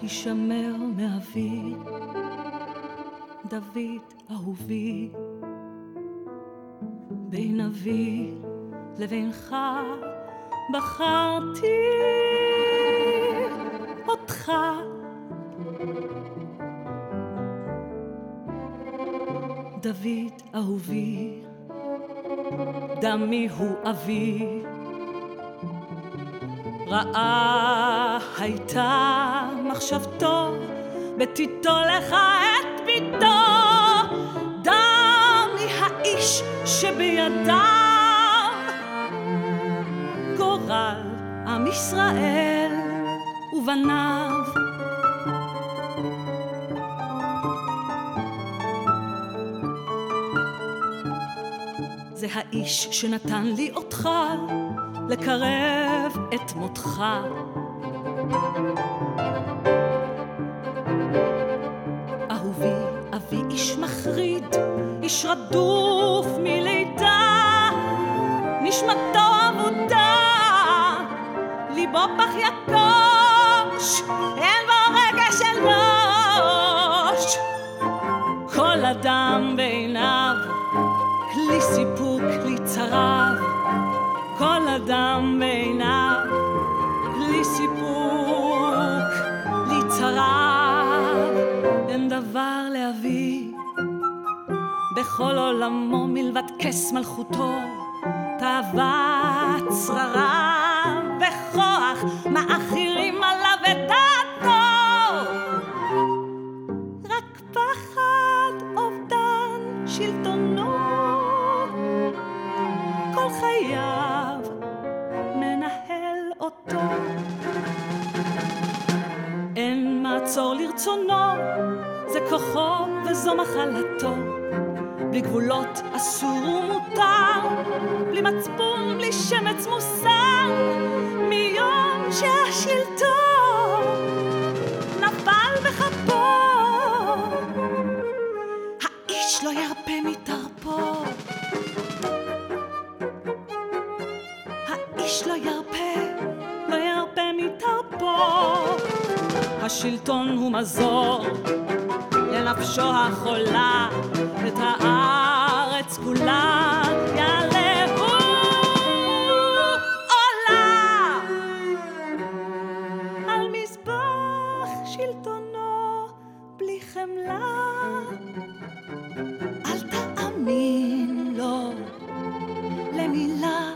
הישמר מאבי, דוד אהובי, בין אבי לבינך בחרתי אותך. דוד אהובי, דמי הוא אבי, רעה הייתה מחשבתו בתיתו לך את ביתו. דמי האיש שבידיו גורל עם ישראל ובניו. זה האיש שנתן לי אותך לקרב את מותך. אהובי, אבי איש מחריד, איש רדוף מלידה, נשמתו אבודה, ליבו פח יקוש, אין בו רגש אנוש. כל אדם בעיניו כלי סיפוק, כלי צרב, כל אדם בעיניו כלי סיפוק, כלי צרב. אין דבר לאבי בכל עולמו מלבד כס מלכותו, תאוות שררה וכוח מאחירים עליו את דעתו. רק פחד אובדן שלטונו כל חייו מנהל אותו. אין מעצור לרצונו, זה כוחו וזו מחלתו. בלי גבולות אסור ומותר, בלי מצפון, בלי שמץ מוסר. מיום שהשלטון נפל בכפו, האיש לא ירפה מתרפו. האיש לא ירפה, לא ירפה מתרפו. השלטון הוא מזור לנפשו החולה, את הארץ כולה יעלה הוא עולה. על מזבח שלטונו בלי חמלה, אל תאמין לו למילה.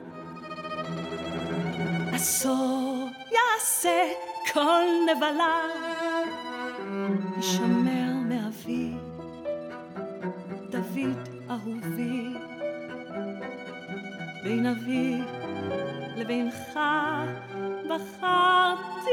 אסור יעשה כל נבלה, ישמר מאבי, דוד אהובי, בין אבי לבינך בחרתי